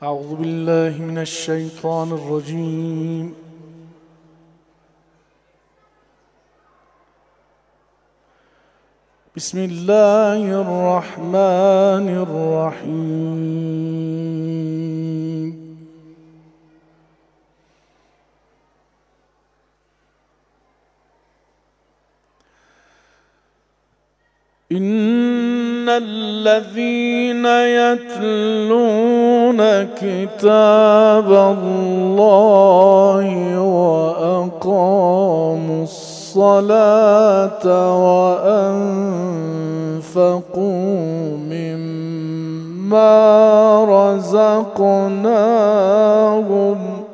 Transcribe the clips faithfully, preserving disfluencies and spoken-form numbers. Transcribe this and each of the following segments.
أعوذ بالله من الشيطان الرجيم. بسم الله الرحمن الرحيم. إن الذين يتلون كتاب الله وأقاموا الصلاة وأنفقوا مما رزقناهم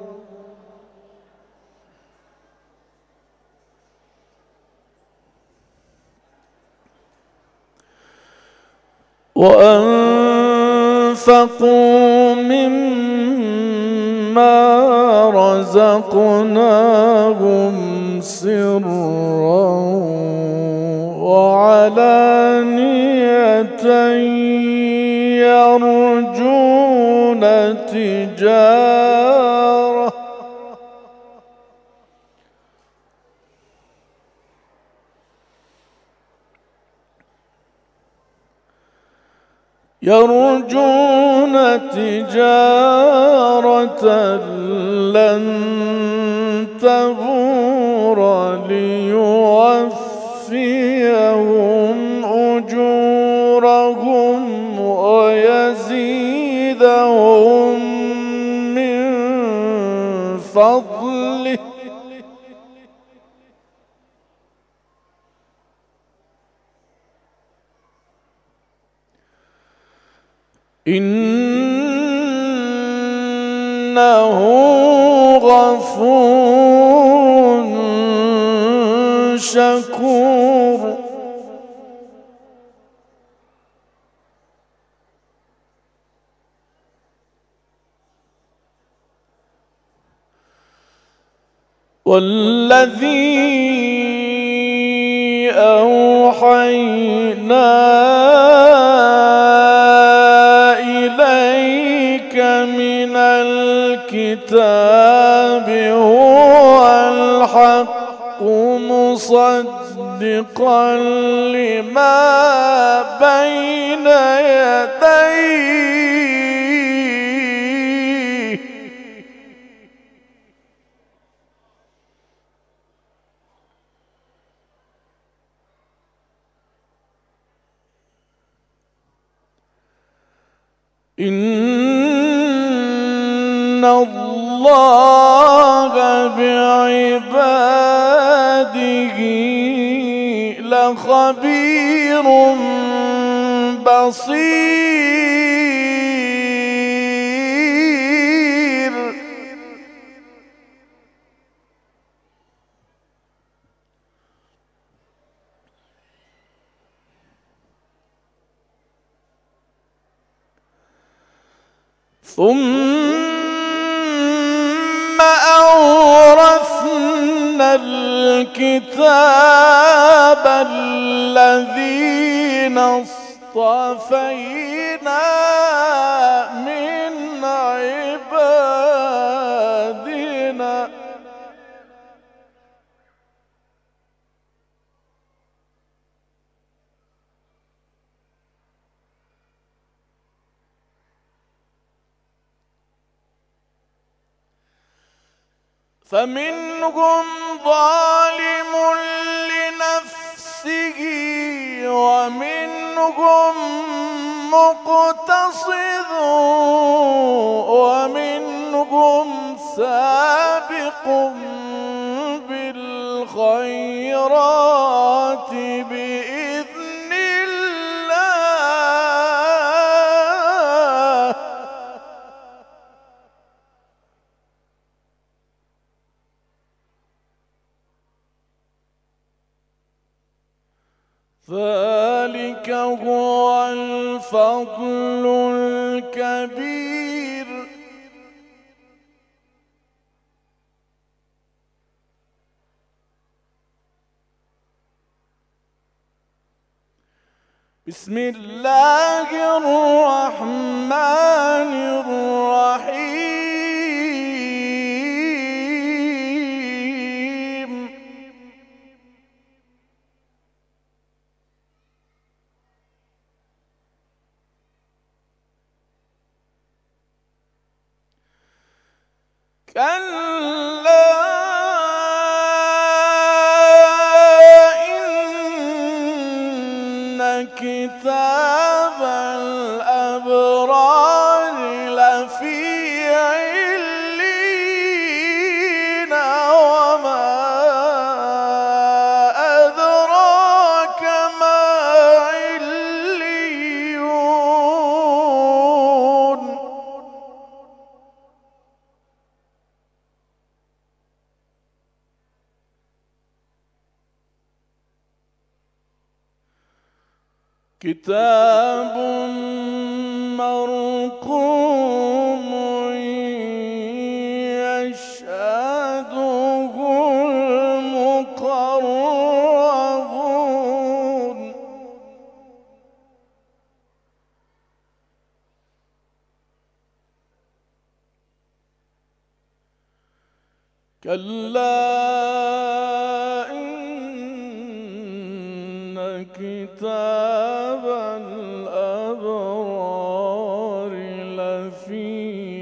وأنفقوا مما رزقناهم سرا وعلانية يرجون تجارة يرجون تجارة لن تبور ليوفيهم أجورهم ويزيدهم من فضله إنه غفور شكور. والذي أوحينا من الكتاب هو الحق مصدقا لما بين يديه إن الله بعباده لخبير بصير. ثم أورثنا الكتاب الذين اصطفينا من عبادنا فمنهم ظالم لنفسه ومنهم مقتصد ومنهم سابق بالخيرات بإذن الله. ذلك هو الفضل الكبير. بسم الله الرحمن الرحيم. كلا إن كتاب الأبرار لفي عليين وما أدراك ما عليون كتاب مرقوم يشهده المقربون كلا إن كتاب الأبرار لفي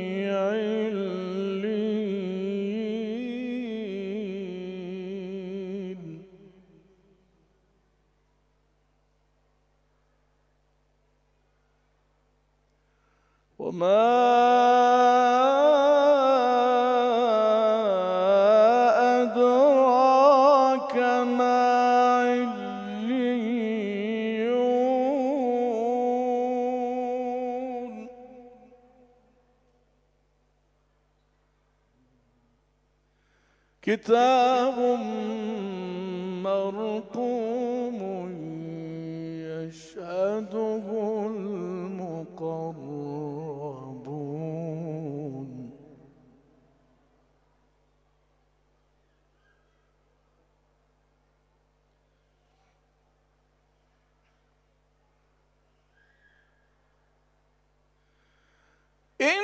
عليين وما أدراك ما عليون كتاب مرقوم يشهده المقربون إن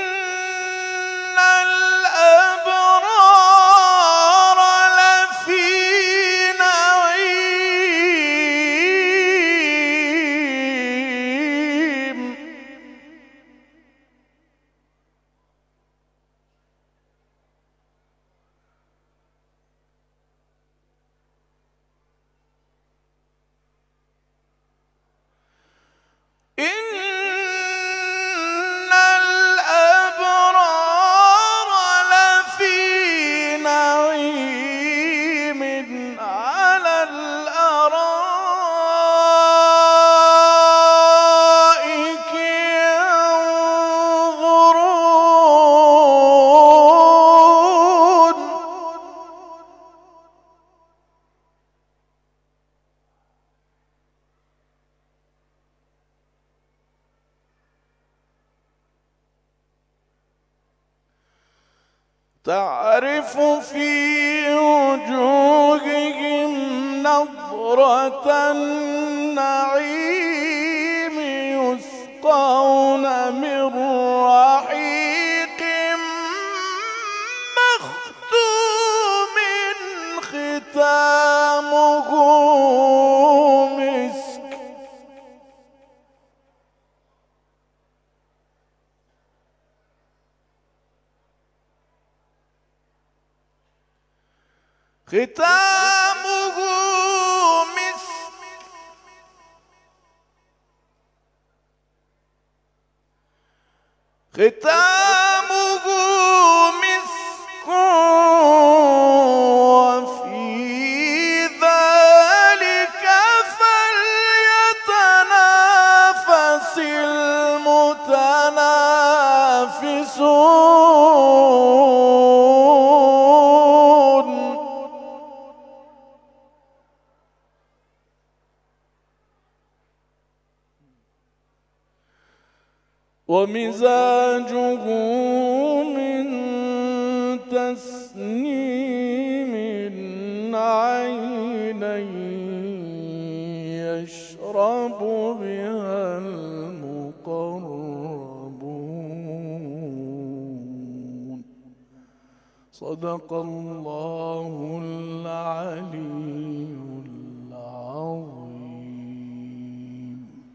الأبرار لفي نعيم إن الأبرار لفي نعيم على الأرائك ينظرون تعرف في وجوههم نضرة النعيم يسقون من رحيق مختوم ختامه مسك ختامه مسك ختامه مسك وفي ذلك فليتنافس المتنافسون ومزاجه من تسنيم عينا يشرب بها المقربون صدق الله